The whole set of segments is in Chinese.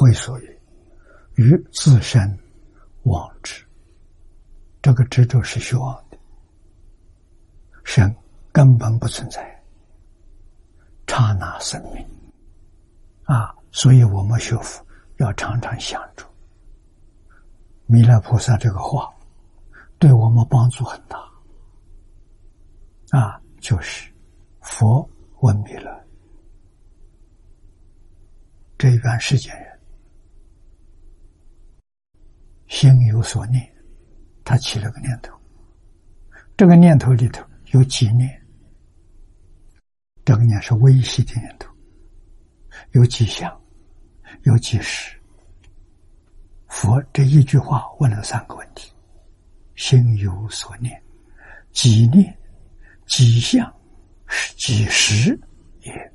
会所欲，于自身妄执。这个执着是虚妄的，神根本不存在，刹那生命所以我们学佛要常常想着弥勒菩萨这个话，对我们帮助很大就是佛问弥勒，这一般世间人心有所念，他起了个念头，这个念头里头有几念，这个念是微细的念头，有几相，有几时。佛这一句话问了3个问题：心有所念，几念，几相，几时也。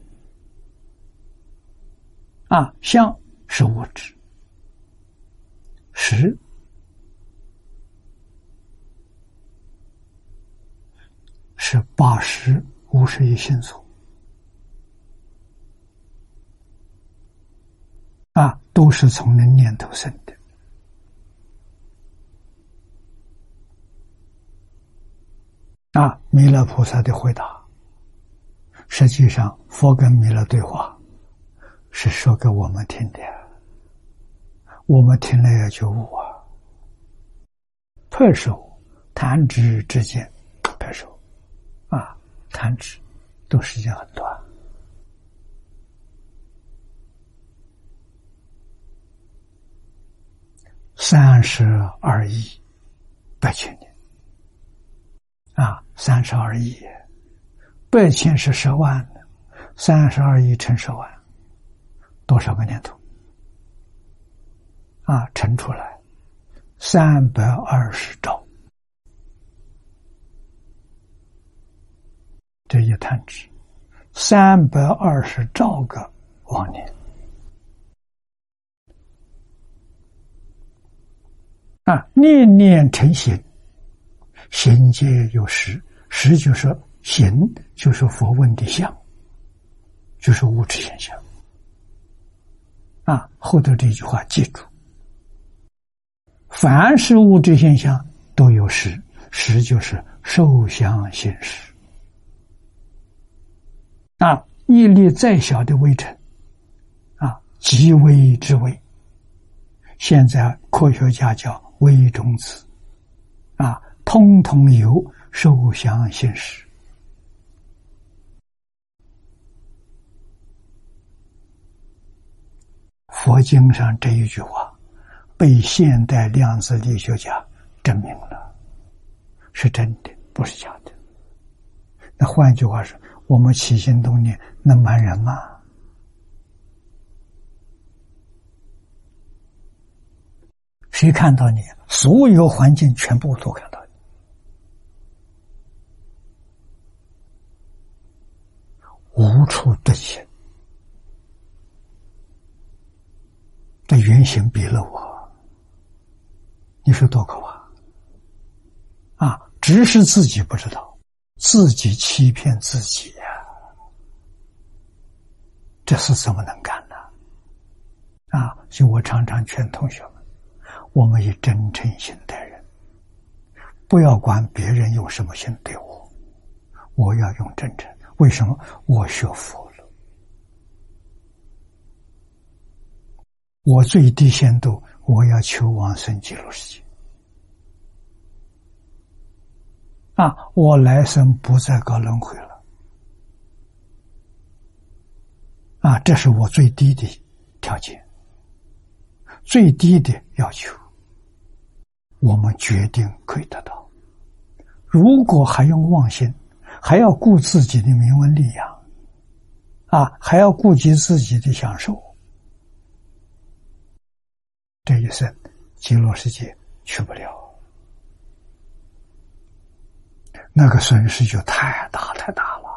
相是物质，时是80、51心所都是从那念头生的。弥勒菩萨的回答，实际上佛跟弥勒对话是说给我们听的，我们听了要觉悟拍手弹指之间，拍手弹指都时间很短，32亿8千年32亿，8千是10万的，32亿乘10万，多少个念头乘出来320兆，这一弹指320兆个妄念念念成形，形皆有实，实就是形，就是佛问的相，就是物质现象后头这句话记住，凡是物质现象都有实，实就是受想行识一粒再小的微尘极微之微，现在科学家叫微中子通通有受想行识。佛经上这一句话被现代量子力学家证明了，是真的，不是假的。那换句话说，我们起心动念能瞒人吗？谁看到你？所有环境全部都看到你。无处遁形，这原形比了我，你说多可怕只是自己不知道，自己欺骗自己这是怎么能干呢？所以我常常劝同学们，我们以真诚心待人，不要管别人用什么心对我，我要用真诚。为什么？我学佛了，我最低限度我要求往生极乐世界我来生不再搞轮回了这是我最低的条件，最低的要求，我们决定可以得到。如果还用妄心，还要顾自己的名闻利养还要顾及自己的享受，这一生极乐世界去不了，那个损失就太大太大了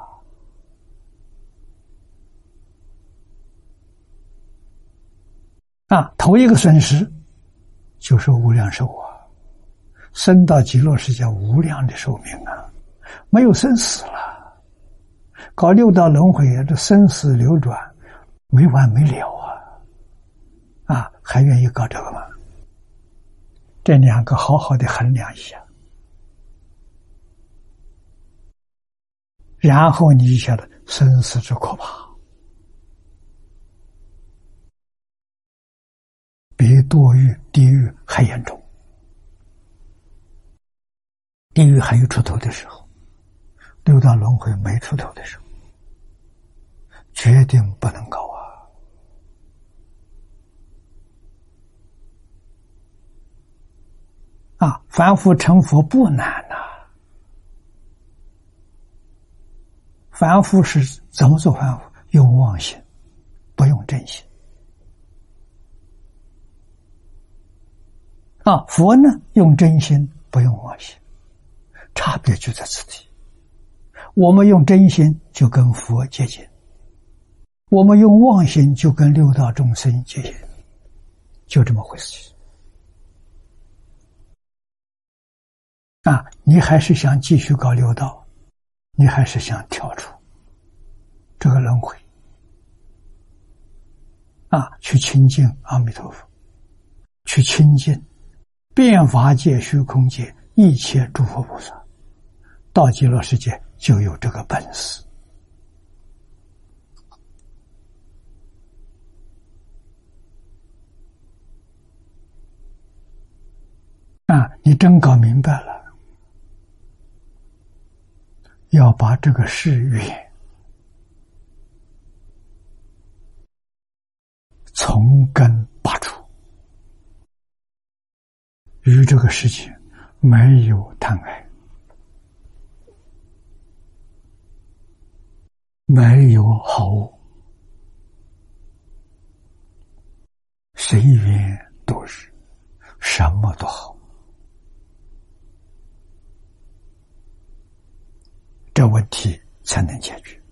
头一个损失就是无量寿生到极乐世界无量的寿命没有生死了，搞六道轮回这生死流转没完没了还愿意搞这个吗？这两个好好的衡量一下，然后你晓得生死之可怕，比堕狱、地狱还严重。地狱还有出头的时候，六道轮回没出头的时候，决定不能搞凡夫成佛不难凡夫是怎么做凡夫？用妄心，不用真心。佛呢，用真心，不用妄心，差别就在此地。我们用真心就跟佛接近，我们用妄心就跟六道众生接近，就这么回事。你还是想继续搞六道，你还是想跳出这个轮回去亲近阿弥陀佛，去亲近遍法界虚空界一切诸佛菩萨，到极乐世界就有这个本事你真搞明白了，要把这个誓愿从根拔除，与这个世界没有贪爱，没有好恶，随缘度日，什么都好，这问题才能解决。